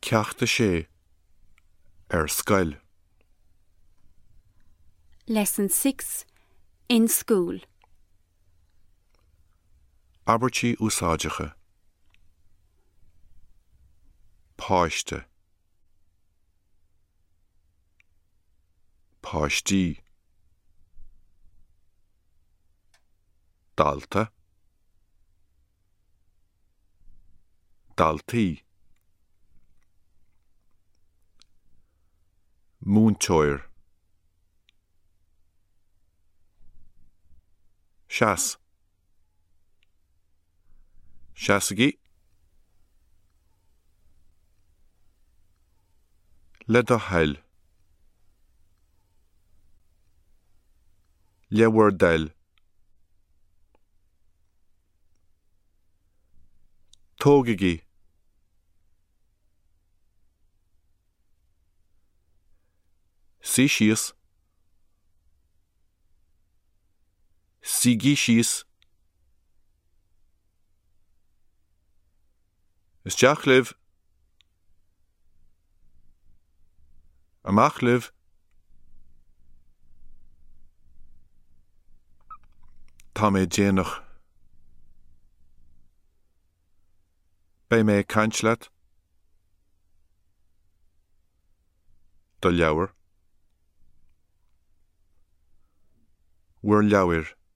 Ceachta sé scoil. Lesson 6. In school. Abertí úsáideacha. Páiste. Páistí. Dalta. Daltaí. Múntóir. Seas. Seasagaí. Le do heil. Leabhar deil. Tógagaí. Sí síos. Sigí síos. Isteach libh. Amach libh. Tá mé déanach. Bei mé caint leat. Do leabhar. Bhuair leabhair.